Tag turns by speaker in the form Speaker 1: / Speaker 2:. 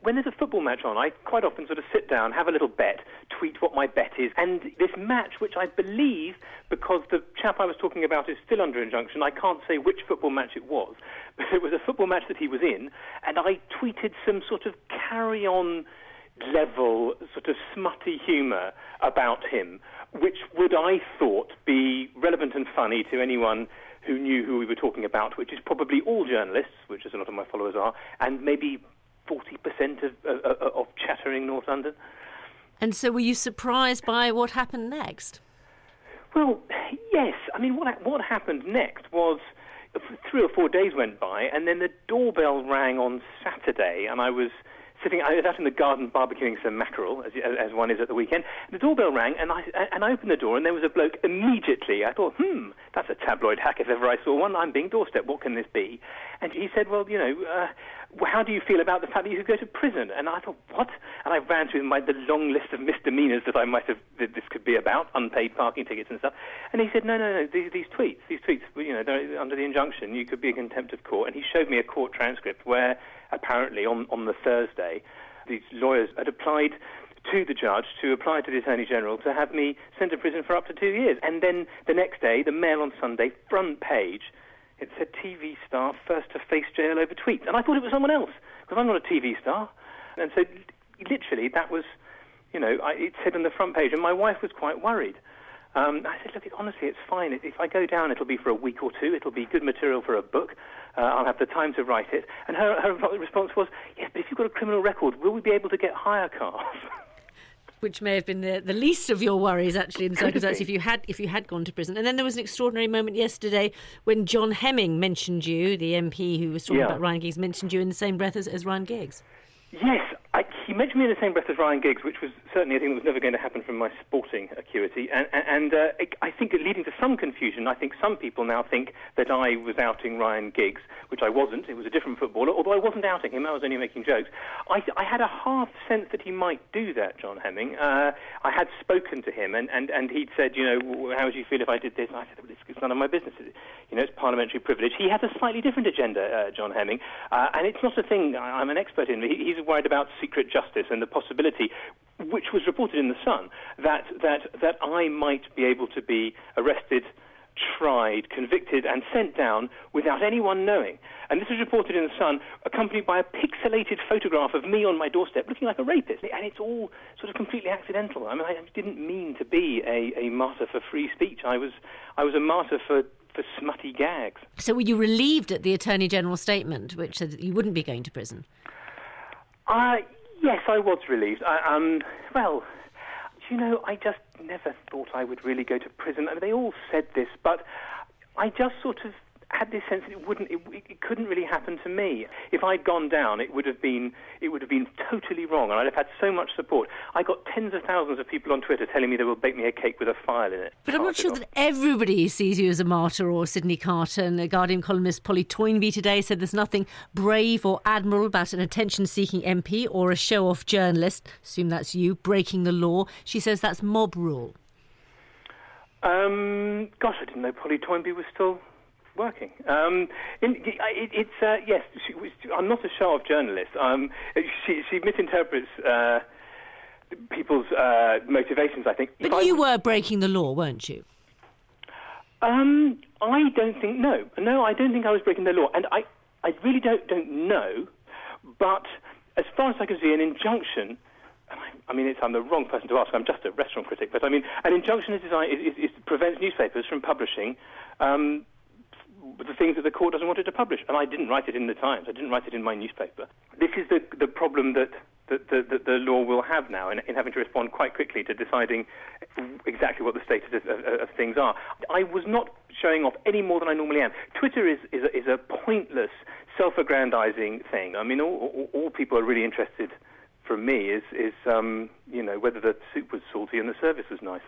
Speaker 1: when there's a football match on, I quite often sort of sit down, have a little bet, tweet what my bet is. And this match, which I believe, because the chap I was talking about is still under injunction, I can't say which football match it was, but it was a football match that he was in, and I tweeted some sort of carry-on level, sort of smutty humour about him, which would, I thought, be relevant and funny to anyone who knew who we were talking about, which is probably all journalists, which is a lot of my followers are, and maybe 40% of chattering North London.
Speaker 2: And so were you surprised by what happened next?
Speaker 1: Well, yes. I mean, what happened next was 3 or 4 days went by, and then the doorbell rang on Saturday, and I was out in the garden barbecuing some mackerel, as one is at the weekend. The doorbell rang, and I opened the door, and there was a bloke immediately. I thought, that's a tabloid hack if ever I saw one. I'm being doorstepped. What can this be? And he said, well, how do you feel about the fact that you could go to prison? And I thought, what? And I ran through the long list of misdemeanors that this could be about, unpaid parking tickets and stuff. And he said, no, these tweets, they're under the injunction. You could be in contempt of court. And he showed me a court transcript where apparently on the Thursday, these lawyers had applied to the judge, to apply to the Attorney General, to have me sent to prison for up to 2 years. And then the next day, the Mail on Sunday, front page, it said TV star first to face jail over tweets. And I thought it was someone else, because I'm not a TV star. And so literally that was, it said on the front page, and my wife was quite worried. I said, look, honestly, it's fine. If I go down, it'll be for a week or two. It'll be good material for a book. I'll have the time to write it. And her response was, yes, but if you've got a criminal record, will we be able to get hire cars?
Speaker 2: Which may have been the least of your worries, actually, in the circumstance, if you had gone to prison. And then there was an extraordinary moment yesterday when John Hemming mentioned you, the MP who was talking about Ryan Giggs, mentioned you in the same breath as Ryan Giggs. Yes,
Speaker 1: he mentioned me in the same breath as Ryan Giggs, which was certainly a thing that was never going to happen from my sporting acuity. And I think it leading to some confusion. I think some people now think that I was outing Ryan Giggs, which I wasn't. It was a different footballer, although I wasn't outing him. I was only making jokes. I had a half sense that he might do that, John Hemming. I had spoken to him, and he'd said, how would you feel if I did this? And I said, well, it's none of my business. It's parliamentary privilege. He has a slightly different agenda, John Hemming, and it's not a thing I'm an expert in. He's worried about secret justice and the possibility, which was reported in The Sun, that I might be able to be arrested, tried, convicted and sent down without anyone knowing. And this was reported in The Sun, accompanied by a pixelated photograph of me on my doorstep looking like a rapist. And it's all sort of completely accidental. I mean, I didn't mean to be a martyr for free speech. I was a martyr for smutty gags.
Speaker 2: So were you relieved at the Attorney General's statement, which said that you wouldn't be going to prison?
Speaker 1: Yes, I was relieved. I just never thought I would really go to prison. I mean, they all said this, but I just sort of had this sense that it couldn't really happen to me. If I'd gone down, it would have been totally wrong, and I'd have had so much support. I got tens of thousands of people on Twitter telling me they will bake me a cake with a file in it.
Speaker 2: But I'm not sure that everybody sees you as a martyr or Sydney Carter. And the Guardian columnist Polly Toynbee today said there's nothing brave or admirable about an attention-seeking MP or a show-off journalist, assume that's you, breaking the law. She says that's mob rule.
Speaker 1: Gosh, I didn't know Polly Toynbee was still working. Yes, I'm not a show-off journalist. She misinterprets people's motivations, I think.
Speaker 2: But you were breaking the law, weren't you?
Speaker 1: I don't think, no, I don't think I was breaking the law. And I really don't know, but as far as I can see, an injunction, I'm the wrong person to ask, I'm just a restaurant critic, but an injunction is prevents newspapers from publishing the things that the court doesn't want it to publish. And I didn't write it in the Times. I didn't write it in my newspaper. This is the problem that the law will have now in having to respond quite quickly to deciding exactly what the status of things are. I was not showing off any more than I normally am. Twitter is a pointless, self-aggrandizing thing. I mean, all people are really interested from me is whether the soup was salty and the service was nice.